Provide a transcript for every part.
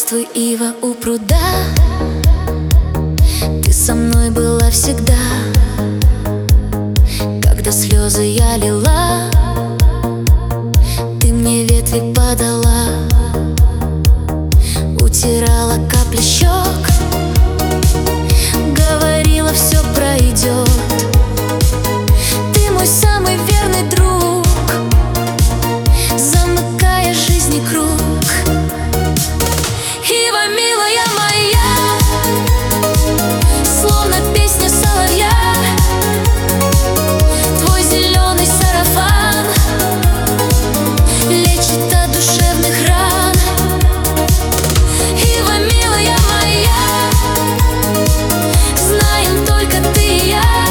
Здравствуй, ива у пруда, ты со мной была всегда. Когда слезы я лила, ты мне ветви подала, утирала капли щек, говорила, все пройдет. Ты мой самый верный друг, замыкая жизни круг. Ива, милая моя, словно песня соловья, твой зеленый сарафан лечит от душевных ран. Ива, милая моя, знаем только ты и я,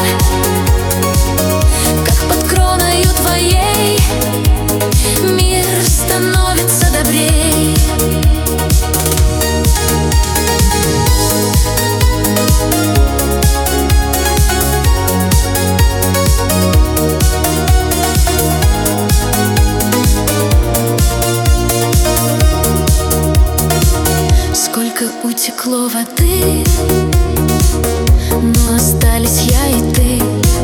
как под кроною твоей мир становится добрей. Сколько утекло воды, но остались я и ты.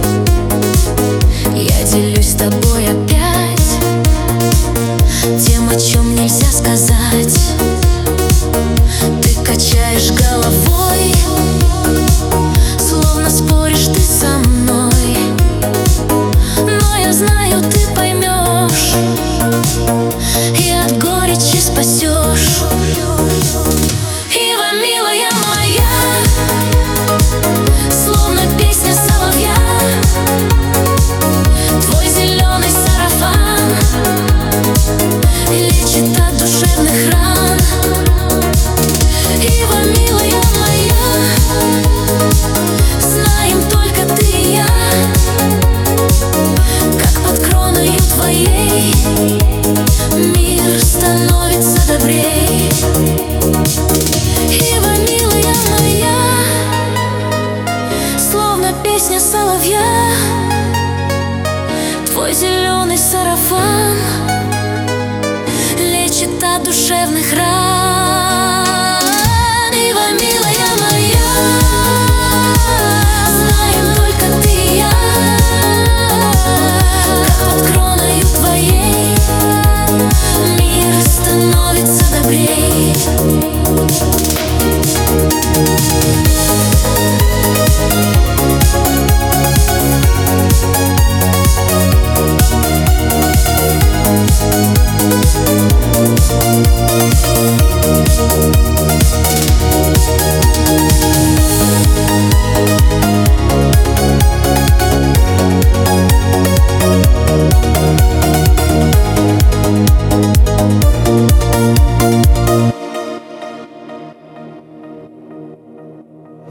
Я делюсь с тобой опять тем, о чем нельзя сказать. Ты качаешь головой, словно споришь ты со мной, но я знаю, ты поймешь и от горечи спасешь. Ива, милая моя, словно песня соловья, твой зеленый сарафан лечит от душевных ран. Ива, милая моя, знаем только ты и я, как под кроною твоей мир становится добрей. Ива, милая моя, словно песня соловья, твой зеленый сарафан лечит от душевных ран.